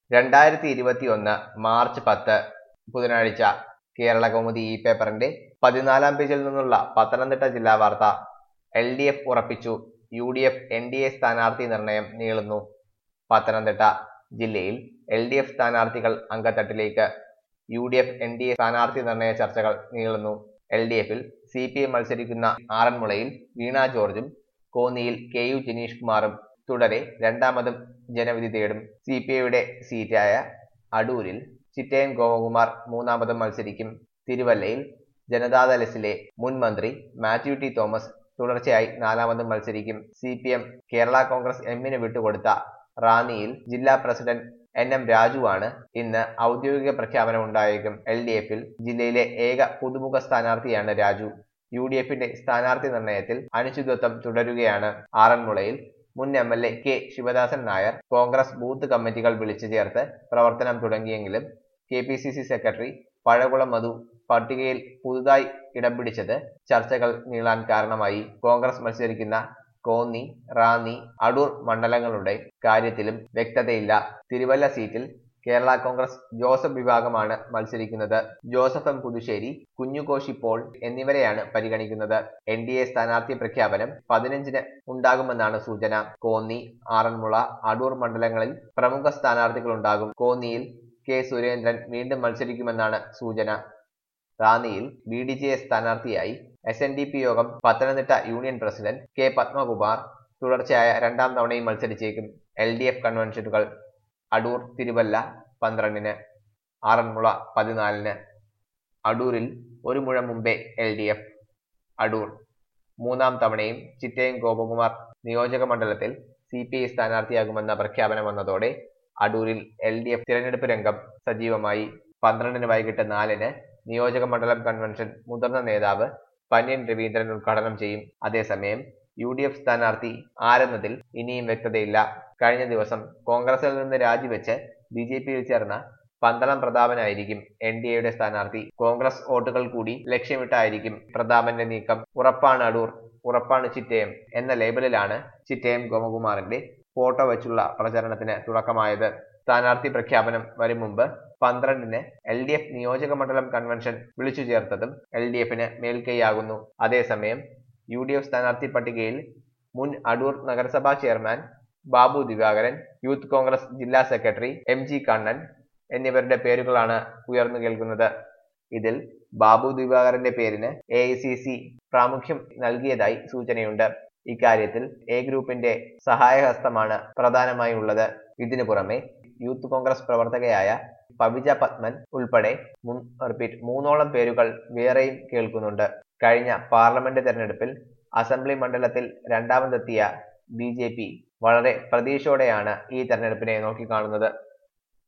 2021 March 10 ബുധനാഴ്ച കേരള കൗമുദി ഈ പേപ്പറിന്റെ 14-ാം പേജിൽ നിന്നുള്ള പത്തനംതിട്ട ജില്ലാ വാർത്ത. LDF ഉറപ്പിച്ചു, UDF NDA സ്ഥാനാർത്ഥി നിർണയം നീളുന്നു. പത്തനംതിട്ട ജില്ലയിൽ LDF സ്ഥാനാർത്ഥികൾ അങ്കത്തട്ടിലേക്ക്. UDF NDA സ്ഥാനാർത്ഥി നിർണയ ചർച്ചകൾ നീളുന്നു. LDFിൽ CPI മത്സരിക്കുന്ന ആറന്മുളയിൽ വീണ ജോർജും കോന്നിയിൽ KU ജിനീഷ് കുമാറും തുടരെ രണ്ടാമതും ജനവിധി തേടും. CPIയുടെ സീറ്റായ അടൂരിൽ ചിറ്റയം ഗോപകുമാർ മൂന്നാമതും മത്സരിക്കും. തിരുവല്ലയിൽ ജനതാദളിലെ മുൻ മന്ത്രി മാത്യു ടി തോമസ് തുടർച്ചയായി നാലാമതും മത്സരിക്കും. CPM കേരള കോൺഗ്രസ് എമ്മിന് വിട്ടുകൊടുത്ത റാന്നിയിൽ ജില്ലാ പ്രസിഡന്റ് NM രാജുവാണ് ഇന്ന് ഔദ്യോഗിക പ്രഖ്യാപനം ഉണ്ടായേക്കും. LDFിൽ ജില്ലയിലെ ഏക പുതുമുഖ സ്ഥാനാർത്ഥിയാണ് രാജു. UDFിന്റെ സ്ഥാനാർത്ഥി നിർണയത്തിൽ അനിശ്ചിതത്വം തുടരുകയാണ്. ആറന്മുളയിൽ മുൻ MLA K Sivadasan Nair Congress booth കമ്മിറ്റികൾ വിളിച്ചു ചേർത്ത് പ്രവർത്തനം തുടങ്ങിയെങ്കിലും KPCC സെക്രട്ടറി പഴകുളം മധു പട്ടികയിൽ പുതുതായി ഇടം പിടിച്ചത് ചർച്ചകൾ നീളാൻ കാരണമായി. കോൺഗ്രസ് മത്സരിക്കുന്ന കോന്നി, റാന്നി, അടൂർ മണ്ഡലങ്ങളുടെ കാര്യത്തിലും വ്യക്തതയില്ല. തിരുവല്ല സീറ്റിൽ കേരള കോൺഗ്രസ് ജോസഫ് വിഭാഗമാണ് മത്സരിക്കുന്നത്. Joseph M Puthussery, Kunjukoshy Paul എന്നിവരെയാണ് പരിഗണിക്കുന്നത്. NDA സ്ഥാനാർത്ഥി പ്രഖ്യാപനം 15-ന് ഉണ്ടാകുമെന്നാണ് സൂചന. കോന്നി, ആറന്മുള, അടൂർ മണ്ഡലങ്ങളിൽ പ്രമുഖ സ്ഥാനാർത്ഥികളുണ്ടാകും. കോന്നിയിൽ K സുരേന്ദ്രൻ വീണ്ടും മത്സരിക്കുമെന്നാണ് സൂചന. റാന്നിയിൽ BDJS സ്ഥാനാർത്ഥിയായി SNDP യോഗം Pathanamthitta union president K Padmakumar തുടർച്ചയായ രണ്ടാം തവണയും മത്സരിച്ചേക്കും. LDF കൺവെൻഷനുകൾ അടൂർ, തിരുവല്ല 12-ന്, ആറന്മുള 14-ന്. അടൂരിൽ ഒരു മുഴം മുമ്പേ LDF. അടൂർ മൂന്നാം തവണയും ചിറ്റയം ഗോപകുമാർ നിയോജക മണ്ഡലത്തിൽ CPI സ്ഥാനാർത്ഥിയാകുമെന്ന പ്രഖ്യാപനം വന്നതോടെ അടൂരിൽ LDF തിരഞ്ഞെടുപ്പ് രംഗം സജീവമായി. 12-ന് വൈകിട്ട് 4-ന് നിയോജക മണ്ഡലം കൺവെൻഷൻ മുതിർന്ന നേതാവ് പന്ന്യൻ രവീന്ദ്രൻ ഉദ്ഘാടനം ചെയ്യും. അതേസമയം UDF സ്ഥാനാർത്ഥി ആരെന്നതിൽ ഇനിയും വ്യക്തതയില്ല. കഴിഞ്ഞ ദിവസം കോൺഗ്രസിൽ നിന്ന് രാജിവെച്ച് BJPയിൽ ചേർന്ന പന്തളം പ്രതാപനായിരിക്കും NDAയുടെ സ്ഥാനാർത്ഥി. കോൺഗ്രസ് വോട്ടുകൾ കൂടി ലക്ഷ്യമിട്ടായിരിക്കും പ്രതാപന്റെ നീക്കം. ഉറപ്പാണ് അടൂർ, ഉറപ്പാണ് ചിറ്റയം എന്ന ലേബലിലാണ് ചിറ്റയം ഗോപകുമാറിന്റെ ഫോട്ടോ വെച്ചുള്ള പ്രചരണത്തിന് തുടക്കമായത്. സ്ഥാനാർത്ഥി പ്രഖ്യാപനം വരും മുമ്പ് 12-ന് LDF നിയോജക മണ്ഡലം കൺവെൻഷൻ വിളിച്ചു ചേർത്തതും LDFന് മേൽക്കൈയാകുന്നു. അതേസമയം UDF സ്ഥാനാർത്ഥി പട്ടികയിൽ മുൻ അടൂർ നഗരസഭാ ചെയർമാൻ ബാബു ദിവാകരൻ, യൂത്ത് കോൺഗ്രസ് ജില്ലാ സെക്രട്ടറി MG കണ്ണൻ എന്നിവരുടെ പേരുകളാണ് ഉയർന്നു കേൾക്കുന്നത്. ഇതിൽ ബാബു ദിവാകരന്റെ പേരിന് AICC പ്രാമുഖ്യം നൽകിയതായി സൂചനയുണ്ട്. ഇക്കാര്യത്തിൽ A ഗ്രൂപ്പിന്റെ സഹായഹസ്തമാണ് പ്രധാനമായി ഉള്ളത്. ഇതിനു പുറമെ യൂത്ത് കോൺഗ്രസ് പ്രവർത്തകയായ പവിജ പത്മൻ ഉൾപ്പെടെ മൂന്നോളം പേരുകൾ വേറെയും കേൾക്കുന്നുണ്ട്. കഴിഞ്ഞ പാർലമെന്റ് തെരഞ്ഞെടുപ്പിൽ അസംബ്ലി മണ്ഡലത്തിൽ രണ്ടാമതെത്തിയ BJP വളരെ പ്രതീക്ഷയോടെയാണ് ഈ തെരഞ്ഞെടുപ്പിനെ നോക്കിക്കാണുന്നത്.